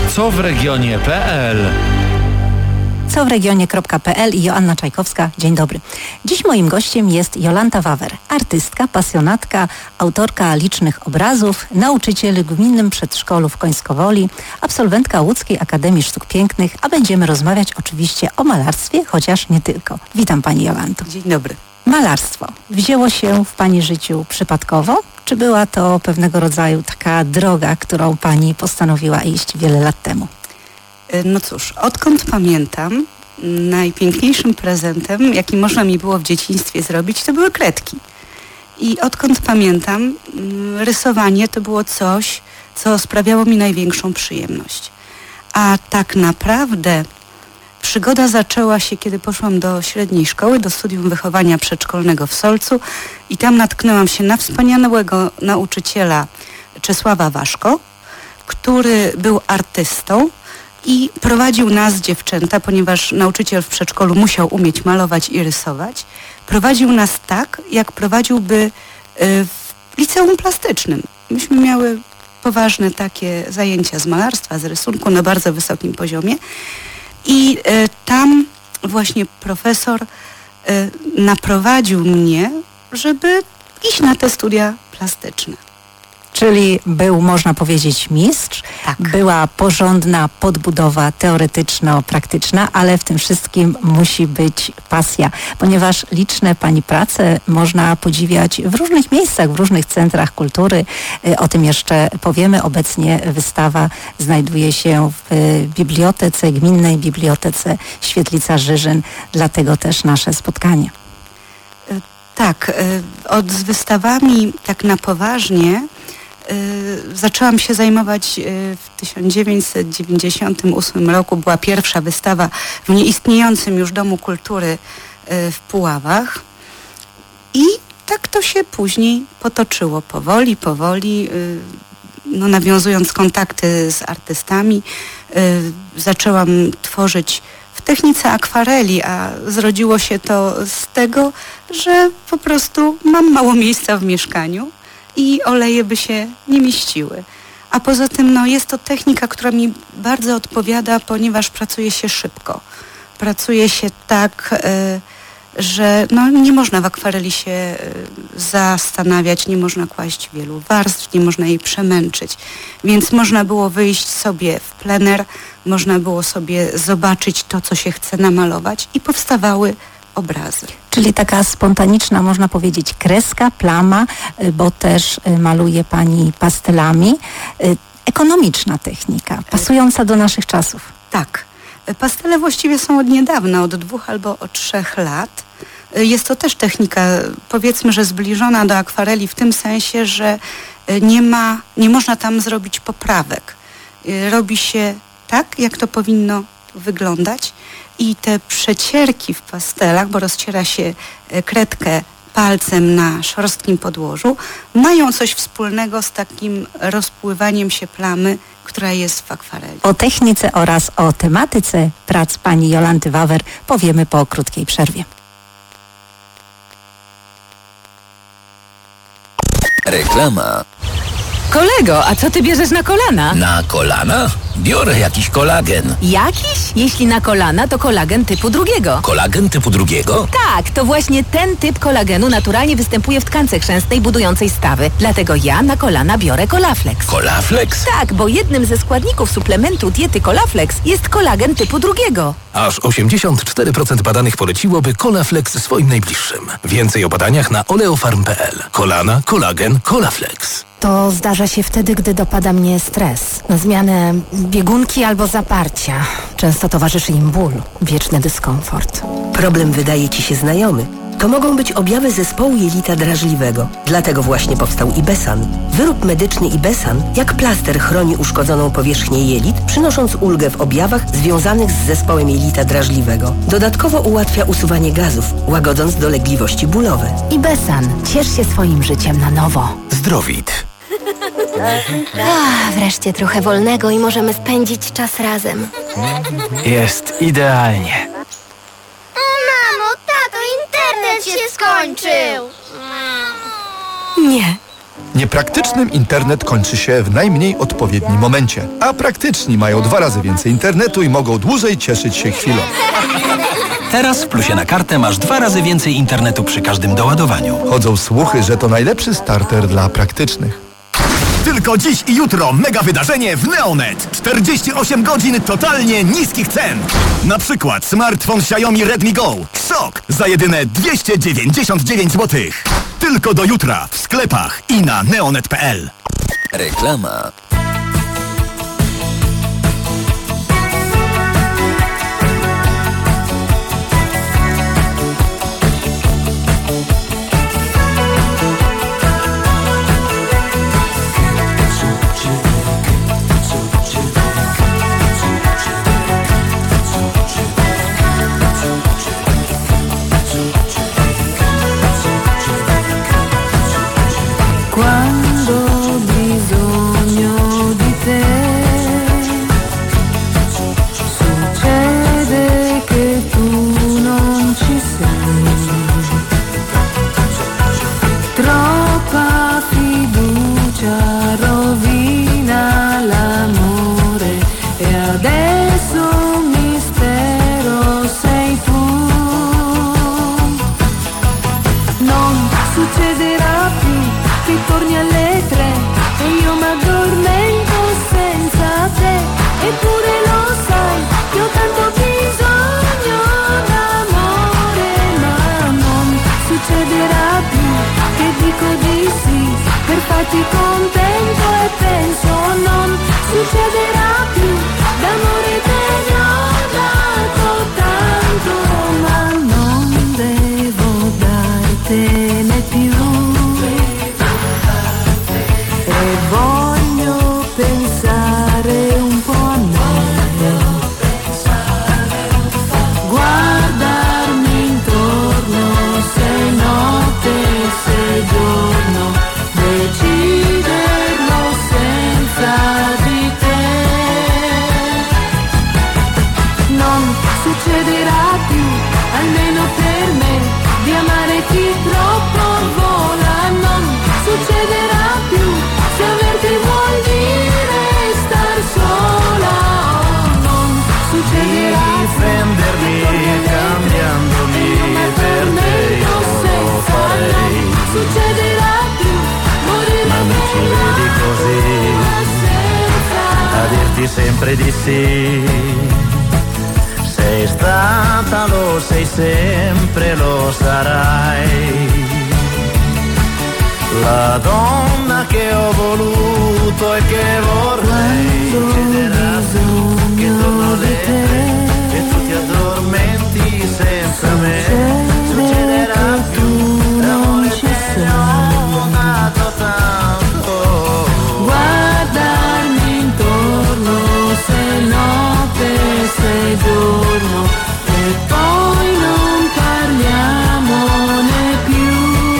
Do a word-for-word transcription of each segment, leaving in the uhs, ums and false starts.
co w regionie kropka pe el. co w regionie kropka pe el i Joanna Czajkowska. Dzień dobry. Dziś moim gościem jest Jolanta Wawer, artystka, pasjonatka, autorka licznych obrazów, nauczyciel w Gminnym Przedszkolu w Końskowoli, absolwentka Łódzkiej Akademii Sztuk Pięknych, a będziemy rozmawiać oczywiście o malarstwie, chociaż nie tylko. Witam Pani Jolanto. Dzień dobry. Malarstwo wzięło się w Pani życiu przypadkowo? Czy była to pewnego rodzaju taka droga, którą Pani postanowiła iść wiele lat temu? No cóż, odkąd pamiętam, najpiękniejszym prezentem, jaki można mi było w dzieciństwie zrobić, to były kredki. I odkąd pamiętam, rysowanie to było coś, co sprawiało mi największą przyjemność. A tak naprawdę przygoda zaczęła się, kiedy poszłam do średniej szkoły, do studium wychowania przedszkolnego w Solcu i tam natknęłam się na wspaniałego nauczyciela Czesława Waszko, który był artystą i prowadził nas, dziewczęta, ponieważ nauczyciel w przedszkolu musiał umieć malować i rysować. Prowadził nas tak, jak prowadziłby w liceum plastycznym. Myśmy miały poważne takie zajęcia z malarstwa, z rysunku na bardzo wysokim poziomie. I tam właśnie profesor naprowadził mnie, żeby iść na te studia plastyczne. Czyli był, można powiedzieć, mistrz, tak. Była porządna podbudowa teoretyczno-praktyczna, ale w tym wszystkim musi być pasja, ponieważ liczne Pani prace można podziwiać w różnych miejscach, w różnych centrach kultury. O tym jeszcze powiemy. Obecnie wystawa znajduje się w bibliotece, Gminnej Bibliotece Świetlica Żyżyn, dlatego też nasze spotkanie. Tak, od z wystawami tak na poważnie zaczęłam się zajmować w tysiąc dziewięćset dziewięćdziesiątym ósmym roku. Była pierwsza wystawa w nieistniejącym już Domu Kultury w Puławach. I tak to się później potoczyło. Powoli, powoli, no, nawiązując kontakty z artystami, zaczęłam tworzyć w technice akwareli, a zrodziło się to z tego, że po prostu mam mało miejsca w mieszkaniu i oleje by się nie mieściły. A poza tym no, jest to technika, która mi bardzo odpowiada, ponieważ pracuje się szybko. Pracuje się tak, y, że no, nie można w akwareli się y, zastanawiać, nie można kłaść wielu warstw, nie można jej przemęczyć. Więc można było wyjść sobie w plener, można było sobie zobaczyć to, co się chce namalować i powstawały obrazy. Czyli taka spontaniczna, można powiedzieć, kreska, plama, bo też maluje Pani pastelami. Ekonomiczna technika, pasująca do naszych czasów. Tak. Pastele właściwie są od niedawna, od dwóch albo od trzech lat. Jest to też technika, powiedzmy, że zbliżona do akwareli w tym sensie, że nie ma, nie można tam zrobić poprawek. Robi się tak, jak to powinno wyglądać. I te przecierki w pastelach, bo rozciera się kredkę palcem na szorstkim podłożu, mają coś wspólnego z takim rozpływaniem się plamy, która jest w akwareli. O technice oraz o tematyce prac Pani Jolanty Wawer powiemy po krótkiej przerwie. Reklama. Kolego, a co ty bierzesz na kolana? Na kolana? Biorę jakiś kolagen. Jakiś? Jeśli na kolana, to kolagen typu drugiego. Kolagen typu drugiego? Tak, to właśnie ten typ kolagenu naturalnie występuje w tkance chrzęstnej budującej stawy. Dlatego ja na kolana biorę Kolaflex. Kolaflex? Tak, bo jednym ze składników suplementu diety Kolaflex jest kolagen typu drugiego. Aż osiemdziesiąt cztery procent badanych poleciłoby Kolaflex swoim najbliższym. Więcej o badaniach na oleofarm kropka pe el. Kolana, kolagen, Kolaflex. To zdarza się wtedy, gdy dopada mnie stres, na zmianę biegunki albo zaparcia. Często towarzyszy im ból, wieczny dyskomfort. Problem wydaje Ci się znajomy. To mogą być objawy zespołu jelita drażliwego. Dlatego właśnie powstał Ibesan. Wyrób medyczny Ibesan jak plaster chroni uszkodzoną powierzchnię jelit, przynosząc ulgę w objawach związanych z zespołem jelita drażliwego. Dodatkowo ułatwia usuwanie gazów, łagodząc dolegliwości bólowe. Ibesan. Ciesz się swoim życiem na nowo. Zdrowit. Ach, wreszcie trochę wolnego i możemy spędzić czas razem. Jest idealnie. Mamo, tato, internet się skończył! Nie. Niepraktycznym internet kończy się w najmniej odpowiednim momencie, a praktyczni mają dwa razy więcej internetu i mogą dłużej cieszyć się chwilą. Teraz w Plusie na kartę masz dwa razy więcej internetu przy każdym doładowaniu. Chodzą słuchy, że to najlepszy starter dla praktycznych. Tylko dziś i jutro mega wydarzenie w Neonet. czterdzieści osiem godzin totalnie niskich cen. Na przykład smartfon Xiaomi Redmi Go. Szok! Za jedyne dwieście dziewięćdziesiąt dziewięć złotych. Tylko do jutra w sklepach i na neonet kropka p l. Reklama. Quando ho bisogno di te, succede che tu non ci sei. Troppa fiducia rovina l'amore e adesso un mistero sei tu. Non succederà più che torni alle tre e io m'addormento senza te, eppure lo sai che ho tanto bisogno d'amore, ma non succederà più che dico di sì per farti contento e penso non succederà più, d'amore te ne ho dato tanto, ma non devo dartene più. E voglio pensare un po' a me, guardarmi intorno, se notte, se giorno, deciderlo senza di te. Non succederà più, almeno per me, di amare chi troppo vola, non succederà più. Se averti vuol dire star sola, oh, non succederà difendermi cambiandomi per te, io lo farei. Non succederà più, morire ma mi ci vedi così, a dirti sempre di sì. Sei stata, lo sei sempre, lo sarai. La donna che ho voluto e che vorrei. Succederà che torno lei e tu ti addormenti senza me. Succederà più, l'amore te ne ho dato tanto. guardarmi intorno, se notte, se giorno, e poi non parliamone più.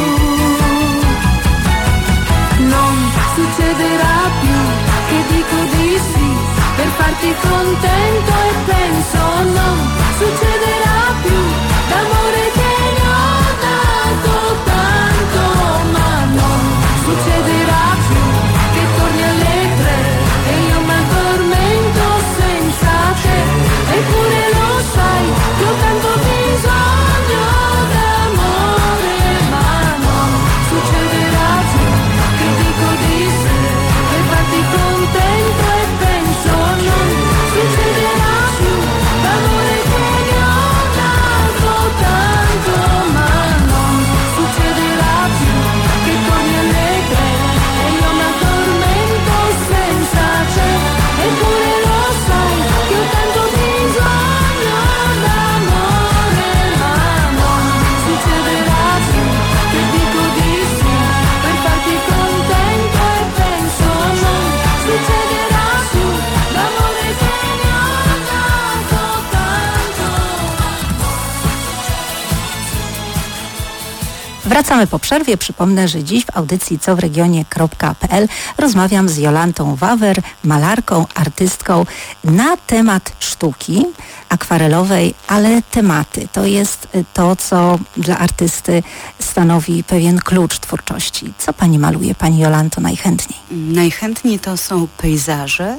Non succederà più che dico di sì per farti contento e penso non succederà più, d'amore te ne ho dato tanto, ma non succederà più che torni alle tre e io m'addormento senza te, eppure lo sai che ho tanto bisogno d'amore, ma non succederà più che dico di sì per farti contento e penso non succederà più, d'amore che ne ho dato tanto. Wracamy po przerwie. Przypomnę, że dziś w audycji co w regionie kropka p l rozmawiam z Jolantą Wawer, malarką, artystką na temat sztuki akwarelowej, ale tematy. To jest to, co dla artysty stanowi pewien klucz twórczości. Co pani maluje, pani Jolanto, najchętniej? Najchętniej to są pejzaże,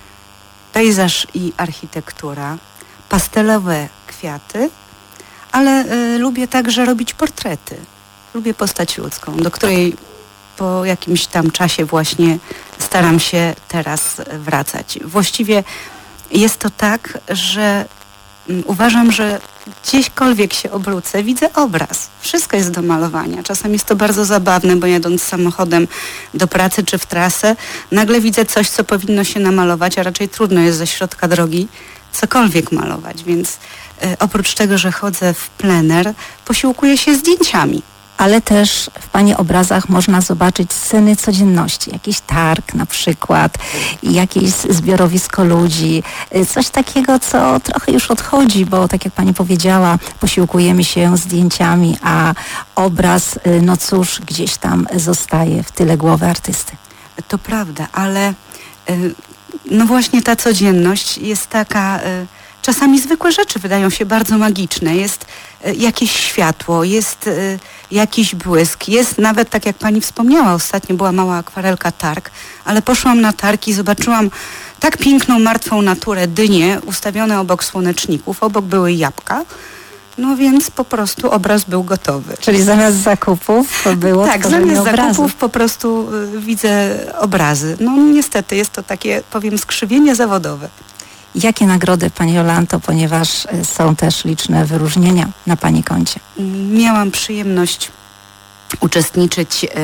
pejzaż i architektura, pastelowe kwiaty, ale y, lubię także robić portrety. Lubię postać ludzką, do której po jakimś tam czasie właśnie staram się teraz wracać. Właściwie jest to tak, że um, uważam, że gdzieśkolwiek się obrócę, widzę obraz. Wszystko jest do malowania. Czasem jest to bardzo zabawne, bo jadąc samochodem do pracy czy w trasę, nagle widzę coś, co powinno się namalować, a raczej trudno jest ze środka drogi cokolwiek malować, więc y, oprócz tego, że chodzę w plener, posiłkuję się zdjęciami. Ale też w pani obrazach można zobaczyć sceny codzienności, jakiś targ na przykład, jakieś zbiorowisko ludzi, coś takiego, co trochę już odchodzi, bo tak jak pani powiedziała, posiłkujemy się zdjęciami, a obraz, no cóż, gdzieś tam zostaje w tyle głowy artysty. To prawda, ale y, no właśnie ta codzienność jest taka... Y, Czasami zwykłe rzeczy wydają się bardzo magiczne. Jest y, jakieś światło, jest y, jakiś błysk, jest nawet, tak jak pani wspomniała, ostatnio była mała akwarelka targ, ale poszłam na targ i zobaczyłam tak piękną, martwą naturę, dynie ustawione obok słoneczników, obok były jabłka, no więc po prostu obraz był gotowy. Czyli zamiast zakupów było tak, tworzenie zamiast obrazu. zakupów po prostu y, widzę obrazy. No niestety jest to takie, powiem, skrzywienie zawodowe. Jakie nagrody, pani Jolanto, ponieważ są też liczne wyróżnienia na pani koncie? Miałam przyjemność uczestniczyć, y,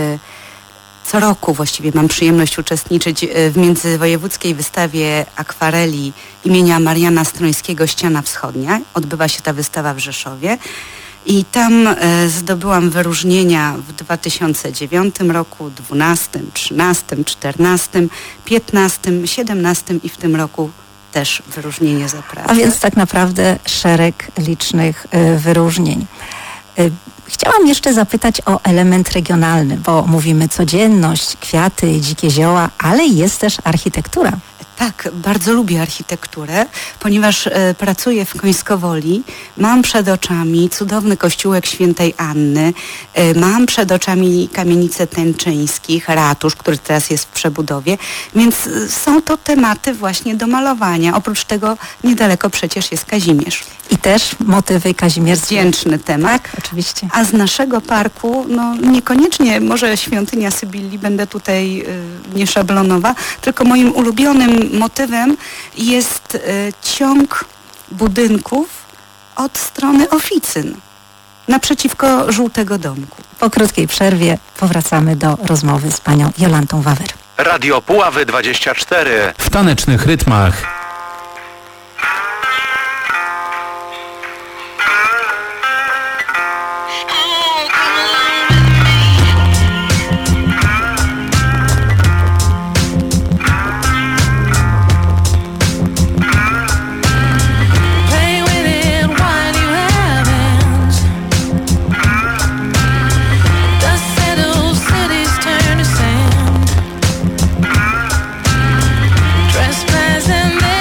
co roku właściwie mam przyjemność uczestniczyć w międzywojewódzkiej wystawie akwareli imienia Mariana Strońskiego Ściana Wschodnia. Odbywa się ta wystawa w Rzeszowie. I tam y, zdobyłam wyróżnienia w dwa tysiące dziewiątym roku, dwunastym, trzynastym, czternastym, piętnastym, siedemnastym i w tym roku też wyróżnienie za pracę. A więc tak naprawdę szereg licznych y, wyróżnień. Y, chciałam jeszcze zapytać o element regionalny, bo mówimy codzienność, kwiaty, dzikie zioła, ale jest też architektura. Tak, bardzo lubię architekturę, ponieważ e, pracuję w Końskowoli. Mam przed oczami cudowny kościółek Świętej Anny, e, mam przed oczami kamienicę Tęczyńskich, ratusz, który teraz jest w przebudowie, więc e, są to tematy właśnie do malowania. Oprócz tego niedaleko przecież jest Kazimierz. I też motywy kazimierskie. Wdzięczny temat. Tak, oczywiście. A z naszego parku, no niekoniecznie może Świątynia Sybilli, będę tutaj y, nie szablonowa, tylko moim ulubionym motywem jest y, ciąg budynków od strony oficyn, naprzeciwko Żółtego Domku. Po krótkiej przerwie powracamy do rozmowy z panią Jolantą Wawer. Radio Puławy dwadzieścia cztery. W tanecznych rytmach. Trespassing there.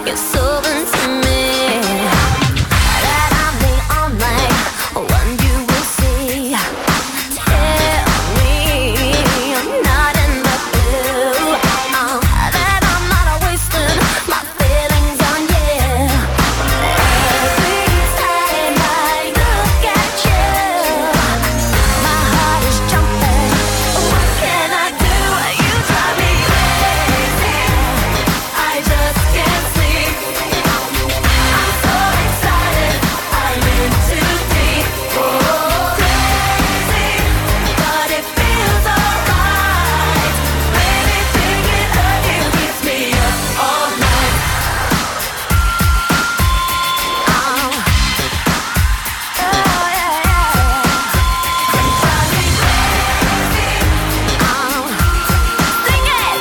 You're so into me that I'm the only one you will see. Tell me I'm not in the blue, uh, that I'm not wasting my feelings on you. Every time I look at you, my heart is jumping. What can I do? You drive me crazy. I just can't sleep. I'm so excited. I'm in too deep. Oh, crazy, but it feels alright. Baby, thinking of you keeps me up all night. Oh, oh yeah, yeah. You drive me crazy. Oh, sing it.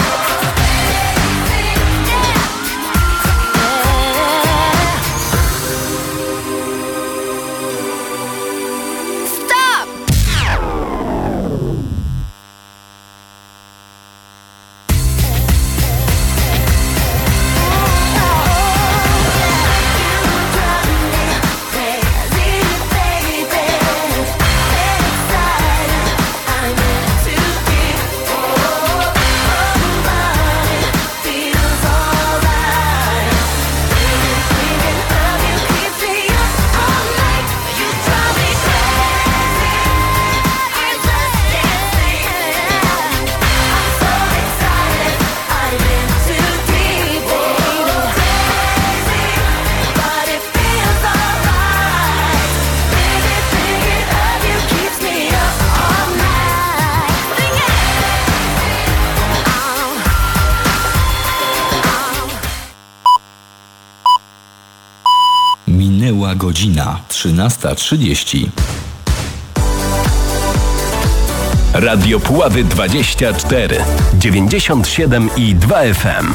Stop! Minęła godzina trzynasta trzydzieści. Radio Puławy dwadzieścia cztery, dziewięćdziesiąt siedem i dwa F M.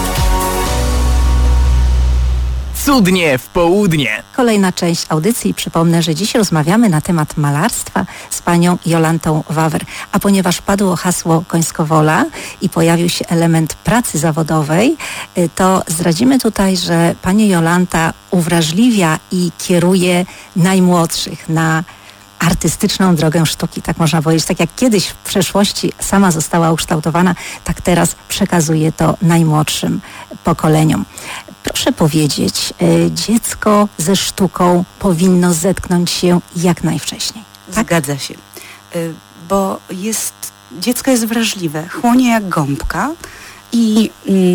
Cudnie w południe. Kolejna część audycji. Przypomnę, że dziś rozmawiamy na temat malarstwa z panią Jolantą Wawer. A ponieważ padło hasło Końskowola i pojawił się element pracy zawodowej, to zdradzimy tutaj, że pani Jolanta uwrażliwia i kieruje najmłodszych na artystyczną drogę sztuki, tak można powiedzieć. Tak jak kiedyś w przeszłości sama została ukształtowana, tak teraz przekazuje to najmłodszym pokoleniom. Proszę powiedzieć, dziecko ze sztuką powinno zetknąć się jak najwcześniej. Tak? Zgadza się, bo jest, dziecko jest wrażliwe, chłonie jak gąbka i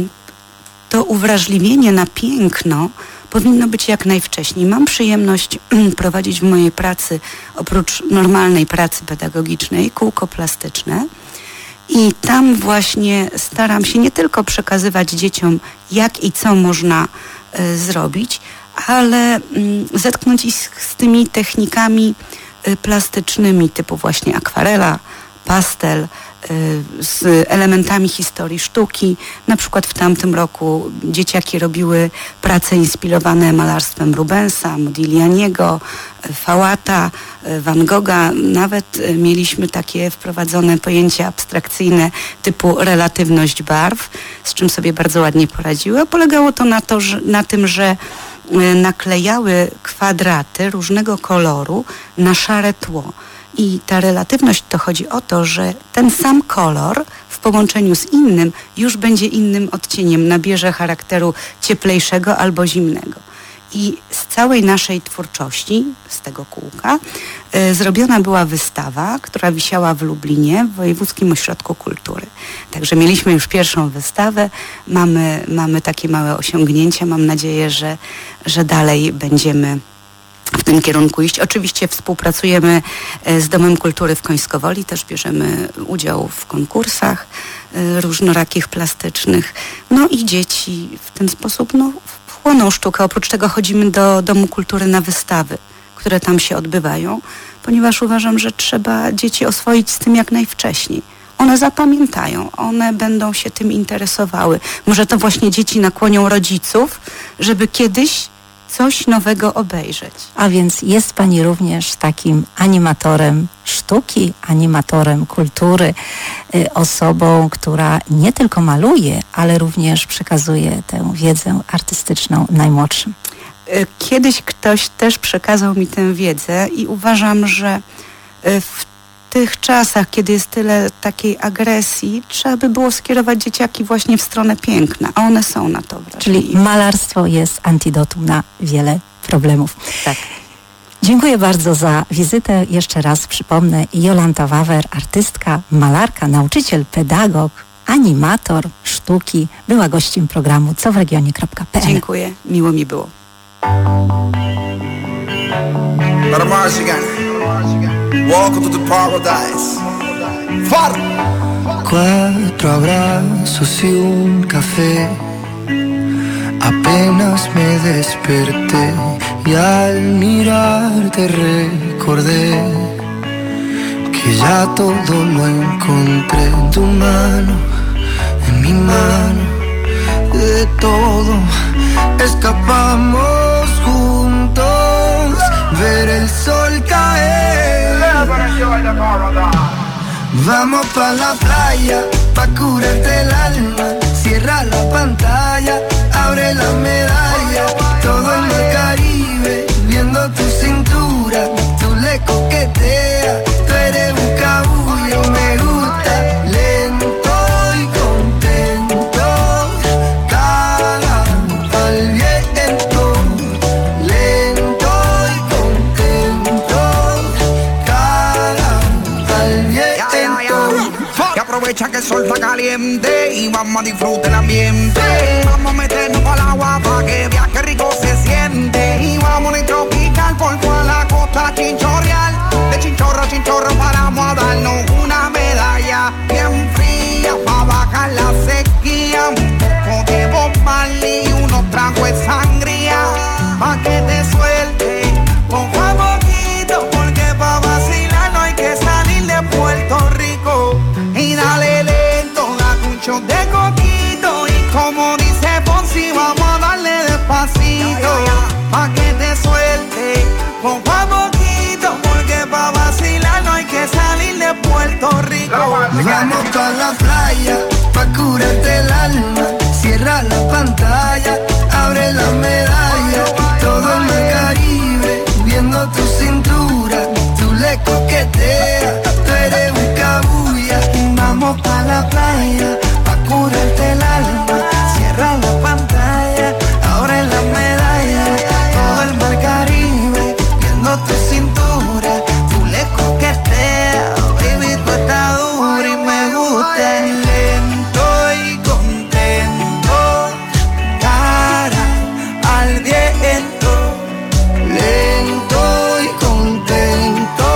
to uwrażliwienie na piękno powinno być jak najwcześniej. Mam przyjemność prowadzić w mojej pracy, oprócz normalnej pracy pedagogicznej, kółko plastyczne. I tam właśnie staram się nie tylko przekazywać dzieciom, jak i co można y, zrobić, ale y, zetknąć ich z, z tymi technikami y, plastycznymi typu właśnie akwarela, pastel, y, z elementami historii sztuki. Na przykład w tamtym roku dzieciaki robiły prace inspirowane malarstwem Rubensa, Modiglianiego, Fałata, Van Gogha. Nawet mieliśmy takie wprowadzone pojęcia abstrakcyjne typu relatywność barw, z czym sobie bardzo ładnie poradziły. Polegało to na, to, że, na tym, że naklejały kwadraty różnego koloru na szare tło. I ta relatywność to chodzi o to, że ten sam kolor w połączeniu z innym już będzie innym odcieniem, nabierze charakteru cieplejszego albo zimnego. I z całej naszej twórczości, z tego kółka, y, zrobiona była wystawa, która wisiała w Lublinie, w Wojewódzkim Ośrodku Kultury. Także mieliśmy już pierwszą wystawę, mamy, mamy takie małe osiągnięcia. Mam nadzieję, że, że dalej będziemy w tym kierunku iść. Oczywiście współpracujemy z Domem Kultury w Końskowoli, też bierzemy udział w konkursach y, różnorakich plastycznych. No i dzieci w ten sposób no, chłoną sztukę. Oprócz tego chodzimy do Domu Kultury na wystawy, które tam się odbywają, ponieważ uważam, że trzeba dzieci oswoić z tym jak najwcześniej. One zapamiętają, one będą się tym interesowały. Może to właśnie dzieci nakłonią rodziców, żeby kiedyś coś nowego obejrzeć. A więc jest Pani również takim animatorem sztuki, animatorem kultury, y, osobą, która nie tylko maluje, ale również przekazuje tę wiedzę artystyczną najmłodszym. Kiedyś ktoś też przekazał mi tę wiedzę i uważam, że w tych czasach, kiedy jest tyle takiej agresji, trzeba by było skierować dzieciaki właśnie w stronę piękna, a one są na to wrażliwe. Czyli malarstwo jest antidotum na wiele problemów. Tak. Dziękuję bardzo za wizytę. Jeszcze raz przypomnę, Jolanta Wawer, artystka, malarka, nauczyciel, pedagog, animator sztuki, była gościem programu co w regionie kropka p l. Dziękuję, miło mi było. Welcome to the paradise. Far. Cuatro abrazos y un café. Apenas me desperté y al mirarte recordé que ya todo lo encontré en tu mano, en mi mano. De todo escapamos juntos, ver el sol caer. Vamos pa' la playa, pa' curarte el alma. Cierra la pantalla, abre la medalla. Todo en el Caribe, viendo tu cintura. Tú le coqueteas, tú eres un cabullo. Me gusta lento y contento. Cara al viento, lento y contento. Cara al viento. Que aprovecha que el sol está caliente y vamos a disfrutar el ambiente. Vamos a meternos para el agua para que veas que rico se siente. Y vamos a tropical por toda la costa chinchorreal. De chinchorro a chinchorro paramos a darnos una medalla bien fría para bajar la sequía. Un poco de Bob Marley y unos tragos de sangría pa' que te suelte poco a poquito, porque pa' vacilar no hay que salir de Puerto Rico. Y dale lento, date un shot de coquito. Y como dice Ponzi, vamos a darle despacito pa' que te suelte poco a poquito, porque pa' vacilar no hay que salir de Puerto Rico. Vamos pa' la playa, pa' curarte el alma. Cierra la pantalla, abre la medalla. Todo en el Caribe, viendo tu cintura. Tú le coqueteas, tú eres un cabulla. Vamos pa' la playa, pa' curarte el alma. Cierra la pantalla, abre la medalla. Todo el mar Caribe, viendo tu cintura. Tú le coqueteas, baby, tú estás dura y me gusta. Lento y contento, cara al viento. Lento y contento,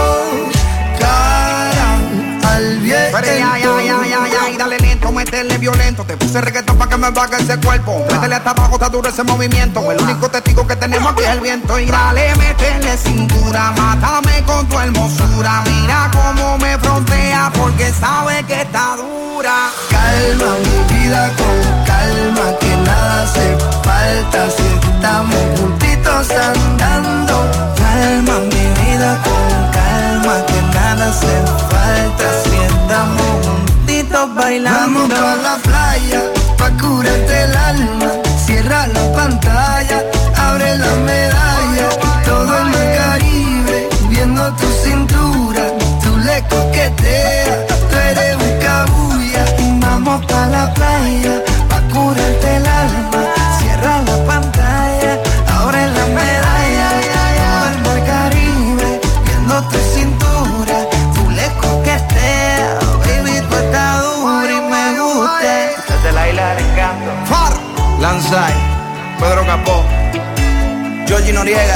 cara al viento. Pero ya, ya, ya, ya, ya, y dale lento, métele violento. Te puse reggaetón pa' que me baje ese cuerpo. Métele hasta abajo, está duro ese movimiento. El único testigo que tenemos aquí es el viento. Y dale, métele cintura, mátame con tu hermosura. Mira cómo me frontea, porque sabe que está dura. Calma mi vida con calma, que nada hace falta si estamos juntitos andando. Calma mi vida con calma, que nada hace falta si estamos juntitos bailando. Vamos pa' la playa, pa' curarte el alma. Cierra la pantalla, abre la medalla. Todo en el Caribe, viendo tu cintura. Tú le coqueteas, tú eres un cabulla. Vamos pa' la playa, pa' curarte el alma. Cierra la pantalla, abre la medalla. Todo el mar Caribe, viendo tu cintura. Tú le coqueteas, baby, tú estás dura y me gusta. Desde la isla del encanto. Far. Lanzai, Pedro Capó, Georgie Noriega,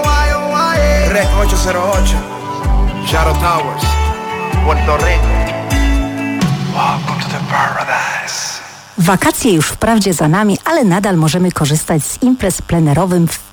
Rec ocho cero ocho, Shadow Towers, Puerto Rico. Welcome to the paradise. Wakacje już wprawdzie za nami, ale nadal możemy korzystać z imprez plenerowych w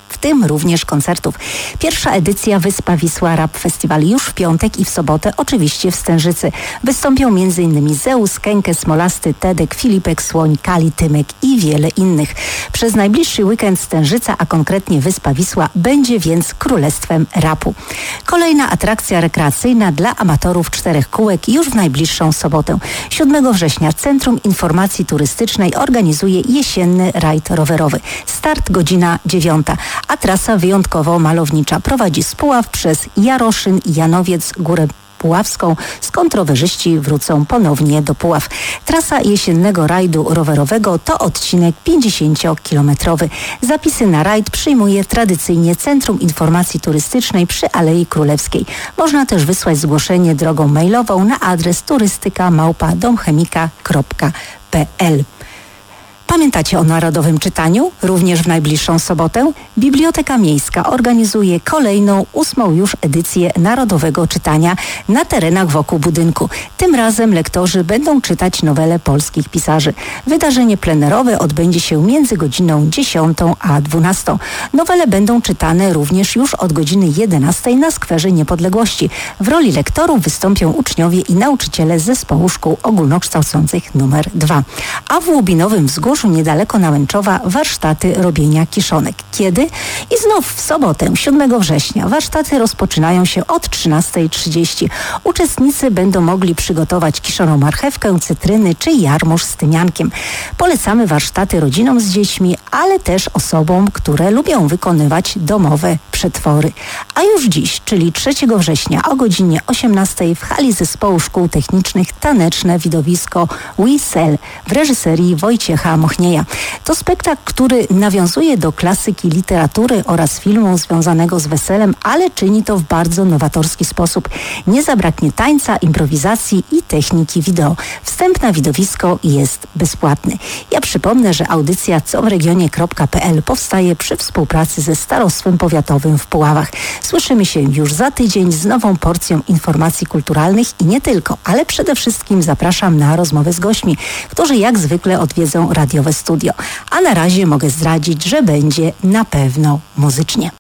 w tym również koncertów. Pierwsza edycja Wyspa Wisła Rap Festival już w piątek i w sobotę oczywiście w Stężycy. Wystąpią m.in. Zeus, Kenke, Smolasty, Tedek, Filipek, Słoń, Kali, Tymek i wiele innych. Przez najbliższy weekend Stężyca, a konkretnie Wyspa Wisła, będzie więc królestwem rapu. Kolejna atrakcja rekreacyjna dla amatorów czterech kółek już w najbliższą sobotę. siódmego września Centrum Informacji Turystycznej organizuje jesienny rajd rowerowy. Start godzina dziewiąta, a trasa wyjątkowo malownicza prowadzi z Puław przez Jaroszyn, Janowiec, Górę Puławską, skąd rowerzyści wrócą ponownie do Puław. Trasa jesiennego rajdu rowerowego to odcinek pięćdziesięciokilometrowy. Zapisy na rajd przyjmuje tradycyjnie Centrum Informacji Turystycznej przy Alei Królewskiej. Można też wysłać zgłoszenie drogą mailową na adres turystyka małpa domchemika kropka p l. Pamiętacie o Narodowym Czytaniu? Również w najbliższą sobotę Biblioteka Miejska organizuje kolejną, ósmą już edycję Narodowego Czytania na terenach wokół budynku. Tym razem lektorzy będą czytać nowele polskich pisarzy. Wydarzenie plenerowe odbędzie się między godziną dziesiątą a dwunastą. Nowele będą czytane również już od godziny jedenastej na Skwerze Niepodległości. W roli lektorów wystąpią uczniowie i nauczyciele z zespołu szkół ogólnokształcących numer dwa. A w Łubinowym Wzgórzu niedaleko Nałęczowa warsztaty robienia kiszonek. Kiedy? I znów w sobotę, siódmego września. Warsztaty rozpoczynają się od trzynastej trzydzieści. Uczestnicy będą mogli przygotować kiszoną marchewkę, cytryny czy jarmuż z tymiankiem. Polecamy warsztaty rodzinom z dziećmi, ale też osobom, które lubią wykonywać domowe przetwory. A już dziś, czyli trzeciego września o godzinie osiemnastej w hali Zespołu Szkół Technicznych taneczne widowisko We Sell w reżyserii Wojciecha Mochnieja. To spektakl, który nawiązuje do klasyki literatury oraz filmu związanego z weselem, ale czyni to w bardzo nowatorski sposób. Nie zabraknie tańca, improwizacji i techniki wideo. Wstęp na widowisko jest bezpłatny. Ja przypomnę, że audycja co w regionie kropka p l powstaje przy współpracy ze Starostwem Powiatowym w Puławach. Słyszymy się już za tydzień z nową porcją informacji kulturalnych i nie tylko, ale przede wszystkim zapraszam na rozmowę z gośćmi, którzy jak zwykle odwiedzą radiowe studio. A na razie mogę zdradzić, że będzie na pewno muzycznie.